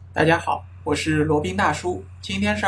大家好，我是罗宾大叔。今天是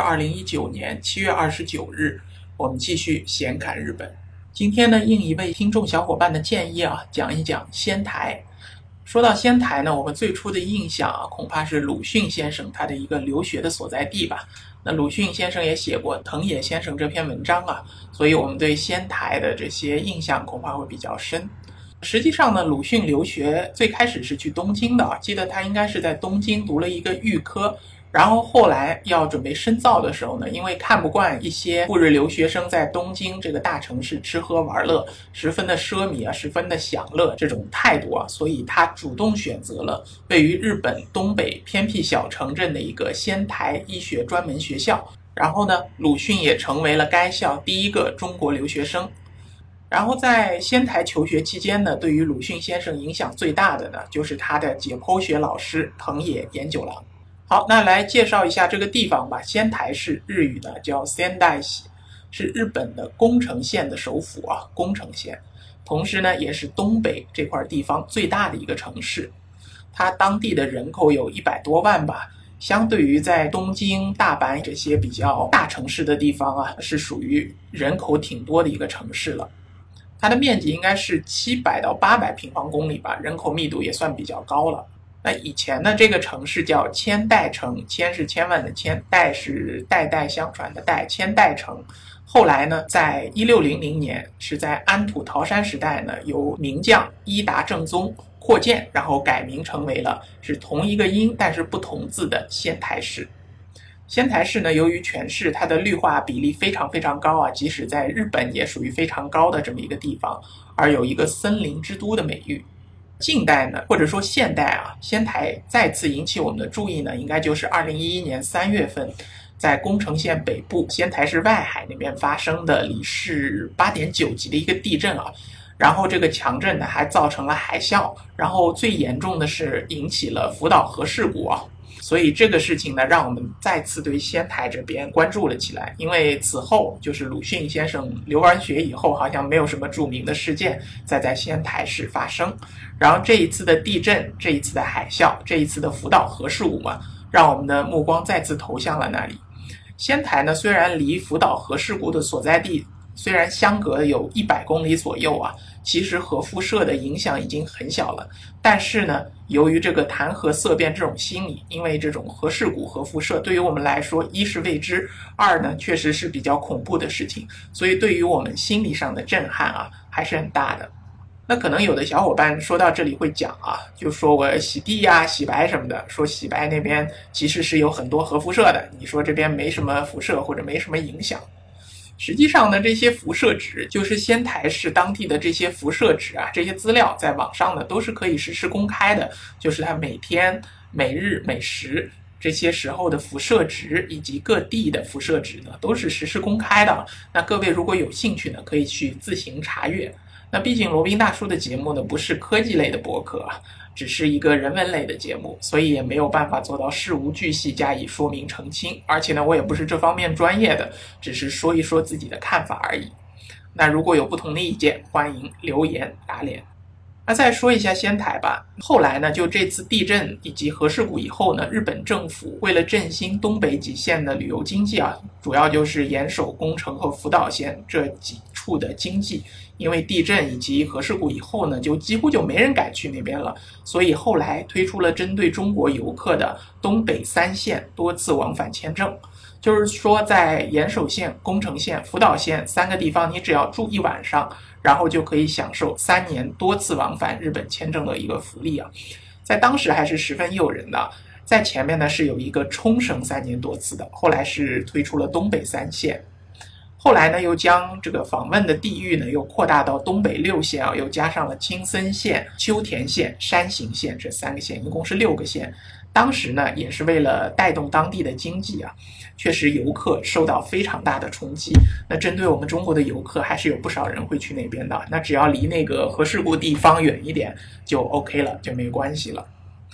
2019年7月29日，我们继续闲侃日本。今天呢，应一位听众小伙伴的建议讲一讲仙台。说到仙台呢，我们最初的印象恐怕是鲁迅先生他的一个留学的所在地吧。那鲁迅先生也写过藤野先生这篇文章所以我们对仙台的这些印象恐怕会比较深。实际上呢，鲁迅留学最开始是去东京的记得他应该是在东京读了一个预科，然后后来要准备深造的时候呢，因为看不惯一些赴日留学生在东京这个大城市吃喝玩乐，十分的奢靡十分的享乐这种态度所以他主动选择了位于日本东北偏僻小城镇的一个仙台医学专门学校。然后呢，鲁迅也成为了该校第一个中国留学生。然后在仙台求学期间呢，对于鲁迅先生影响最大的呢，就是他的解剖学老师藤野研九郎。好，那来介绍一下这个地方吧。仙台是日语的叫仙台市，是日本的宫城县的首府宫城县，同时呢也是东北这块地方最大的一个城市。它当地的人口有100多万吧，相对于在东京、大阪这些比较大城市的地方是属于人口挺多的一个城市了。它的面积应该是700到800平方公里吧，人口密度也算比较高了。那以前呢，这个城市叫千代城，千是千万的千，代是代代相传的代，千代城。后来呢，在1600年，是在安土桃山时代呢，由名将伊达政宗扩建，然后改名成为了是同一个音但是不同字的仙台市。仙台市呢，由于全市它的绿化比例非常非常高即使在日本也属于非常高的这么一个地方，而有一个森林之都的美誉。近代呢，或者说现代仙台再次引起我们的注意呢，应该就是2011年3月份在宫城县北部仙台市外海那边发生的里氏8.9级的一个地震然后这个强震呢还造成了海啸，然后最严重的是引起了福岛核事故所以这个事情呢，让我们再次对仙台这边关注了起来。因为此后就是鲁迅先生留完学以后，好像没有什么著名的事件再在仙台市发生。然后这一次的地震，这一次的海啸，这一次的福岛核事故让我们的目光再次投向了那里。仙台呢，虽然离福岛核事故的所在地虽然相隔有100公里左右其实核辐射的影响已经很小了，但是呢，由于这个谈核色变这种心理，因为这种核事故、核辐射对于我们来说，一是未知，二呢确实是比较恐怖的事情，所以对于我们心理上的震撼还是很大的。那可能有的小伙伴说到这里会讲就说我洗地洗白什么的，说洗白那边其实是有很多核辐射的，你说这边没什么辐射或者没什么影响。实际上呢，这些辐射值就是仙台市当地的这些辐射值这些资料在网上呢都是可以实时公开的，就是它每天、每日、每时这些时候的辐射值以及各地的辐射值呢都是实时公开的。那各位如果有兴趣呢，可以去自行查阅。那毕竟罗宾大叔的节目呢不是科技类的播客只是一个人文类的节目，所以也没有办法做到事无巨细加以说明澄清，而且呢我也不是这方面专业的，只是说一说自己的看法而已。那如果有不同的意见，欢迎留言打脸。那再说一下仙台吧。后来呢，就这次地震以及核事故以后呢，日本政府为了振兴东北几县的旅游经济主要就是严守宫城和福岛县这几处的经济。因为地震以及核事故以后呢，就几乎就没人敢去那边了，所以后来推出了针对中国游客的东北3县多次往返签证。就是说在岩手县、宫城县、福岛县3个地方，你只要住1晚上，然后就可以享受3年多次往返日本签证的一个福利在当时还是十分诱人的。在前面呢是有一个冲绳3年多次的，后来是推出了东北3县。后来呢，又将这个访问的地域呢，又扩大到东北6县又加上了青森县、秋田县、山形县这3个县，一共是6个县。当时呢，也是为了带动当地的经济确实游客受到非常大的冲击。那针对我们中国的游客，还是有不少人会去那边的。那只要离那个核事故地方远一点，就 OK 了，就没关系了。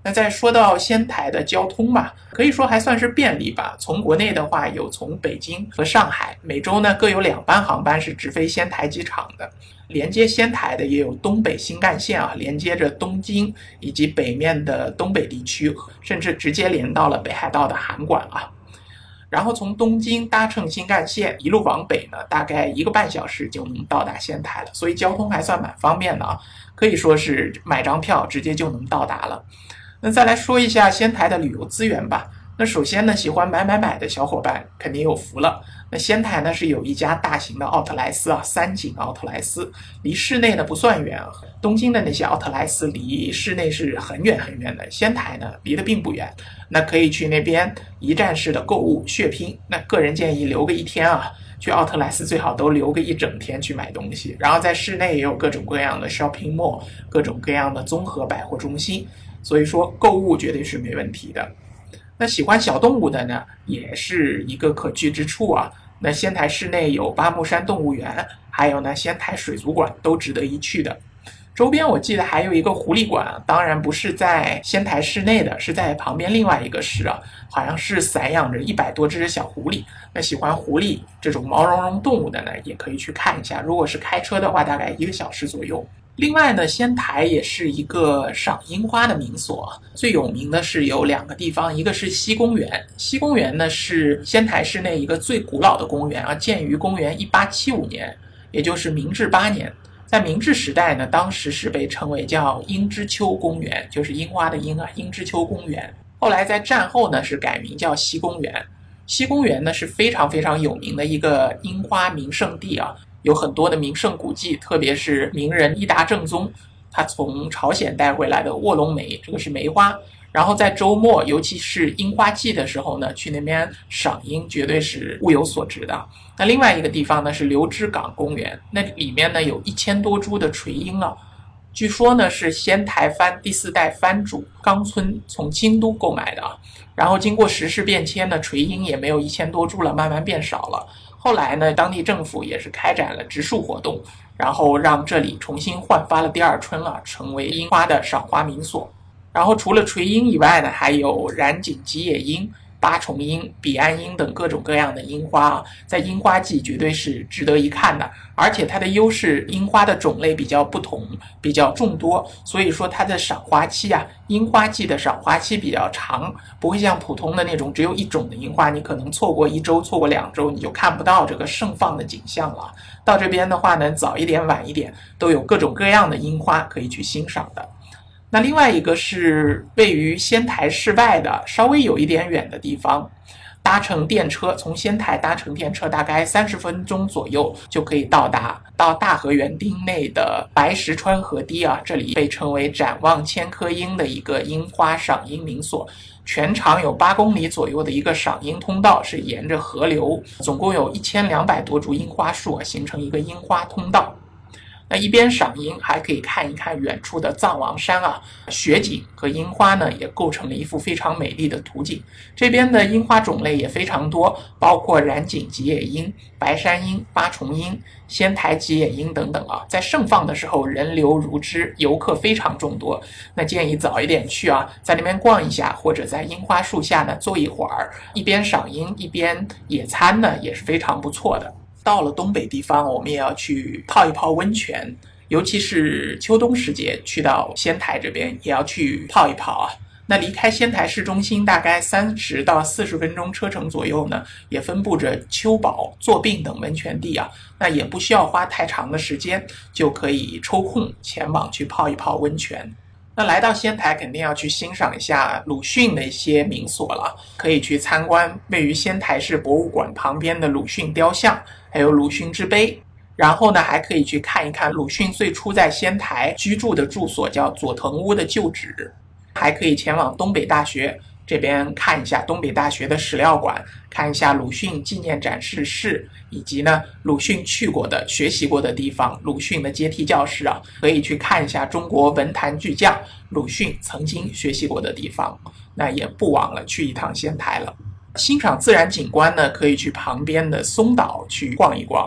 那再说到仙台的交通嘛，可以说还算是便利吧。从国内的话，有从北京和上海，每周呢各有2班航班是直飞仙台机场的。连接仙台的也有东北新干线啊，连接着东京以及北面的东北地区，甚至直接连到了北海道的函馆啊。然后从东京搭乘新干线一路往北呢，大概1个半小时就能到达仙台了，所以交通还算蛮方便的啊，可以说是买张票直接就能到达了。那再来说一下仙台的旅游资源吧。那首先呢，喜欢买的小伙伴肯定有福了。那仙台呢是有一家大型的奥特莱斯啊，三井奥特莱斯，离市内呢不算远啊。东京的那些奥特莱斯离市内是很远很远的，仙台呢离得并不远。那可以去那边一站式的购物血拼。那个人建议留个1天啊，去奥特莱斯最好都留个1整天去买东西。然后在市内也有各种各样的 shopping mall， 各种各样的综合百货中心，所以说购物绝对是没问题的。那喜欢小动物的呢，也是一个可去之处啊。那仙台市内有八木山动物园，还有呢仙台水族馆，都值得一去的。周边我记得还有一个狐狸馆，当然不是在仙台市内的，是在旁边另外一个市啊，好像是散养着100多只小狐狸。那喜欢狐狸这种毛茸茸动物的呢，也可以去看一下。如果是开车的话，大概1个小时左右。另外呢，仙台也是一个赏樱花的名所，最有名的是有2个地方，一个是西公园。西公园呢是仙台市内一个最古老的公园啊，建于公元1875年，也就是明治8年。在明治时代呢，当时是被称为叫樱之丘公园，就是樱花的樱啊，樱之丘公园。后来在战后呢是改名叫西公园。西公园呢是非常非常有名的一个樱花名胜地啊，有很多的名胜古迹，特别是名人伊达正宗，他从朝鲜带回来的卧龙梅，这个是梅花。然后在周末，尤其是樱花季的时候呢，去那边赏樱绝对是物有所值的。那另外一个地方呢是流之港公园，那里面呢有1000多株的垂樱啊，据说呢是仙台藩第4代藩主冈村从京都购买的啊。然后经过时事变迁呢，垂樱也没有1000多株了，慢慢变少了。后来呢，当地政府也是开展了植树活动，然后让这里重新焕发了第2春啊，成为樱花的赏花名所。然后除了垂樱以外呢，还有染井吉野樱、八重樱、彼岸樱等各种各样的樱花啊，在樱花季绝对是值得一看的。而且它的优势，樱花的种类比较不同，比较众多，所以说它的赏花期啊，樱花季的赏花期比较长，不会像普通的那种只有1种的樱花，你可能错过1周、错过2周，你就看不到这个盛放的景象了。到这边的话呢，早一点晚一点都有各种各样的樱花可以去欣赏的。那另外一个是位于仙台市外的稍微有一点远的地方，搭乘电车，从仙台搭乘电车大概30分钟左右就可以到达到大河园町内的白石川河堤啊，这里被称为展望千颗樱的一个樱花赏樱名所，全长有8公里左右的一个赏樱通道，是沿着河流，总共有1200多株樱花树啊，形成一个樱花通道。那一边赏樱还可以看一看远处的藏王山啊，雪景和樱花呢也构成了一幅非常美丽的图景。这边的樱花种类也非常多，包括染井吉野樱、白山樱、八重樱、仙台吉野樱等等啊。在盛放的时候人流如织，游客非常众多，那建议早一点去啊，在那边逛一下，或者在樱花树下呢坐一会儿，一边赏樱一边野餐呢也是非常不错的。到了东北地方，我们也要去泡一泡温泉，尤其是秋冬时节，去到仙台这边也要去泡一泡啊。那离开仙台市中心大概30到40分钟车程左右呢，也分布着秋保、作病等温泉地啊，那也不需要花太长的时间，就可以抽空前往去泡一泡温泉。那来到仙台肯定要去欣赏一下鲁迅的一些名所了，可以去参观位于仙台市博物馆旁边的鲁迅雕像，还有鲁迅之碑。然后呢，还可以去看一看鲁迅最初在仙台居住的住所叫佐藤屋的旧址。还可以前往东北大学这边看一下东北大学的史料馆，看一下鲁迅纪念展示室，以及呢鲁迅去过的学习过的地方，鲁迅的阶梯教室啊，可以去看一下中国文坛巨匠鲁迅曾经学习过的地方。那也不枉了去一趟仙台了。欣赏自然景观呢，可以去旁边的松岛去逛一逛啊。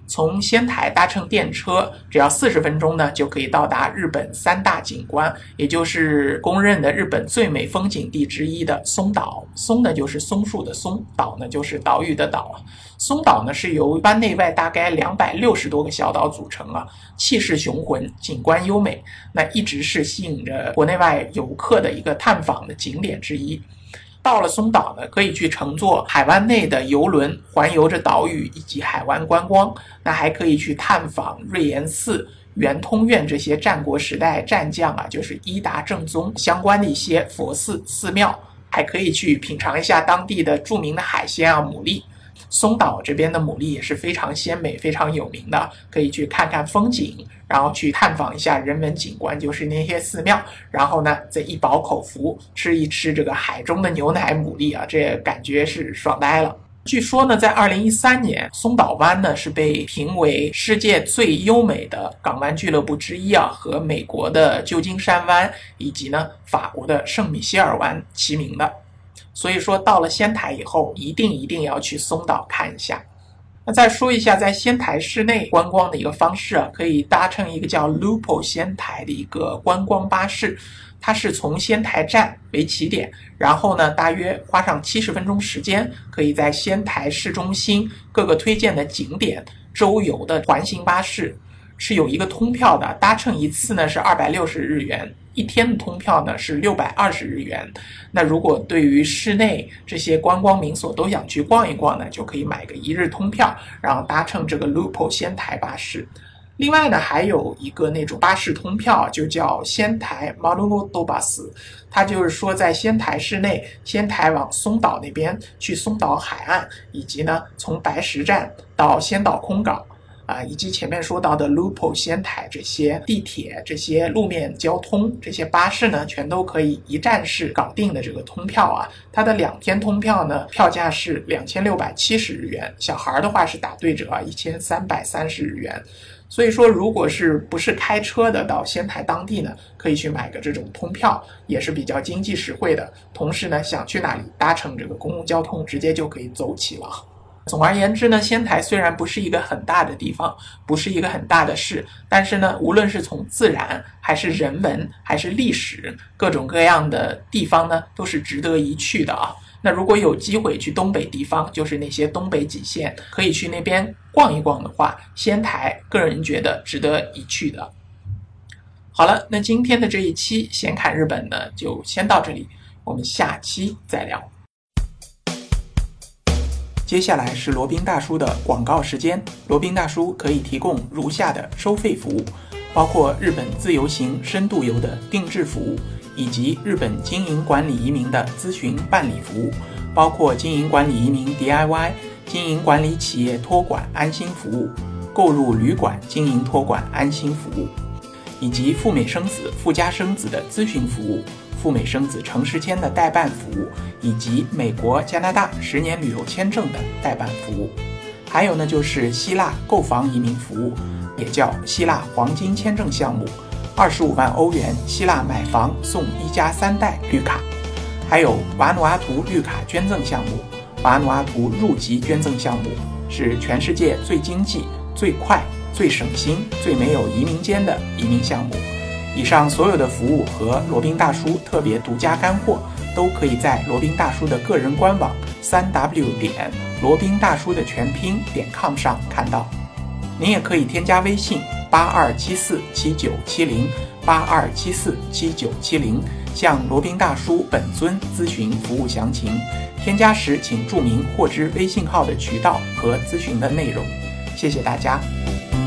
从仙台搭乘电车，只要40分钟呢，就可以到达日本3大景观，也就是公认的日本最美风景地之一的松岛。松呢就是松树的松，岛呢就是岛屿的岛。松岛呢是由湾内外大概260多个小岛组成啊，气势雄浑，景观优美，那一直是吸引着国内外游客的一个探访的景点之一。到了松岛呢，可以去乘坐海湾内的游轮环游着岛屿以及海湾观光，那还可以去探访瑞岩寺、圆通院这些战国时代战将啊，就是伊达正宗相关的一些佛寺寺庙，还可以去品尝一下当地的著名的海鲜啊，牡蛎。松岛这边的牡蛎也是非常鲜美非常有名的，可以去看看风景，然后去探访一下人文景观，就是那些寺庙，然后呢再一饱口福，吃一吃这个海中的牛奶牡蛎啊，这感觉是爽呆了。据说呢，在2013年，松岛湾呢是被评为世界最优美的港湾俱乐部之一啊，和美国的旧金山湾以及呢法国的圣米歇尔湾齐名的。所以说到了仙台以后，一定要去松岛看一下。那再说一下在仙台市内观光的一个方式啊，可以搭乘一个叫 Lupo 仙台的一个观光巴士，它是从仙台站为起点，然后呢大约花上70分钟时间，可以在仙台市中心各个推荐的景点周游的环形巴士，是有一个通票的，搭乘一次呢是260日元，一天的通票呢是620日元。那如果对于市内这些观光名所都想去逛一逛呢，就可以买个1日通票，然后搭乘这个 Lupo 仙台巴士。另外呢，还有一个那种巴士通票，就叫仙台 Marumoto Bus， 它就是说在仙台市内，仙台往松岛那边去松岛海岸，以及呢从白石站到仙岛空港以及前面说到的 Lupo 仙台这些地铁、这些路面交通、这些巴士呢，全都可以一站式搞定的这个通票啊。它的2天通票呢，票价是2670日元，小孩的话是打对折1330日元。所以说，如果是不是开车的到仙台当地呢，可以去买个这种通票，也是比较经济实惠的。同时呢，想去哪里搭乘这个公共交通，直接就可以走起了。总而言之呢，仙台虽然不是一个很大的地方，不是一个很大的市，但是呢，无论是从自然还是人文还是历史，各种各样的地方呢，都是值得一去的啊。那如果有机会去东北地方，就是那些东北几县，可以去那边逛一逛的话，仙台个人觉得值得一去的。好了，那今天的这一期闲侃日本呢，就先到这里，我们下期再聊。接下来是罗宾大叔的广告时间。罗宾大叔可以提供如下的收费服务，包括日本自由行、深度游的定制服务，以及日本经营管理移民的咨询办理服务，包括经营管理移民 DIY、经营管理企业托管安心服务、购入旅馆经营托管安心服务，以及赴美生子、赴加生子的咨询服务、赴美生子城市签的代办服务，以及美国、加拿大10年旅游签证的代办服务。还有呢，就是希腊购房移民服务，也叫希腊黄金签证项目，25万欧元希腊买房送1家3代绿卡。还有瓦努阿图绿卡捐赠项目，瓦努阿图入籍捐赠项目是全世界最经济、最快、最省心、最没有移民监的移民项目。以上所有的服务和罗宾大叔特别独家干货，都可以在罗宾大叔的个人官网3w 罗宾大叔的全拼.com 上看到。您也可以添加微信82747970 82747970，向罗宾大叔本尊咨询服务详情。添加时请注明获知微信号的渠道和咨询的内容。谢谢大家。